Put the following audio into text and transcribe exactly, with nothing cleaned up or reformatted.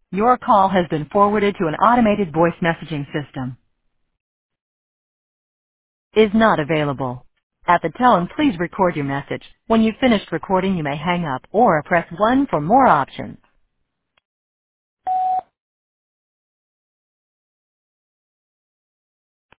Your call has been forwarded to an automated voice messaging system. Is not available. At the tone, please record your message. When you've finished recording, you may hang up or press one for more options.